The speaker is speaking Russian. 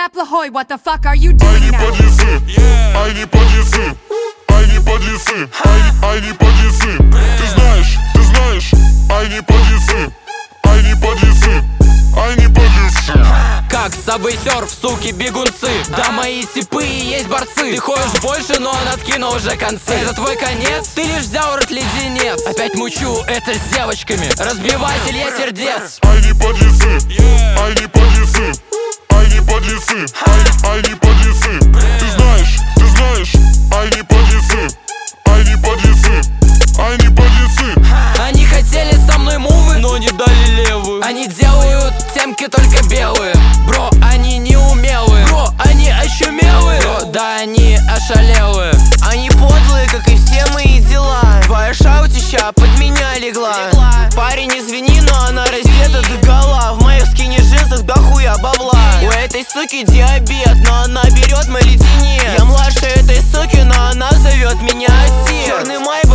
Я плохой, what the fuck are you doing now? Ай, не подлецы, ай, не подлецы, ай, не подлецы. Ты знаешь, ай, не подлецы, ай, не подлецы, ай, не подлецы. Как сабвей-серф, суки, бегунцы. Да, мои типы и есть борцы. Ты ходишь больше, но он откинул уже концы. Это твой конец? Ты лишь взял рот леденец. Опять мучу это с девочками. Разбиватель я сердец. Ай, не подлецы, ай, не подлецы, ай, не подлецы, ай, не подлецы. Ты знаешь, ай, не подлецы, ай, не подлецы, ай, не подлецы. Они хотели со мной мувы, но не дали левую. Они делают темки только белые. Бро, они не умелые. Бро, они очумелые. Бро, да, они ошалелые. Они подлые, как и все мои дела. Твоя шаутища под меня легла. Парень, извини, но она раздета догола. В моих скини джинсах дохуя бабла. У этой суки диабет, но она берет мой леденец. Я младше этой суки, но она зовет меня отец. Черный май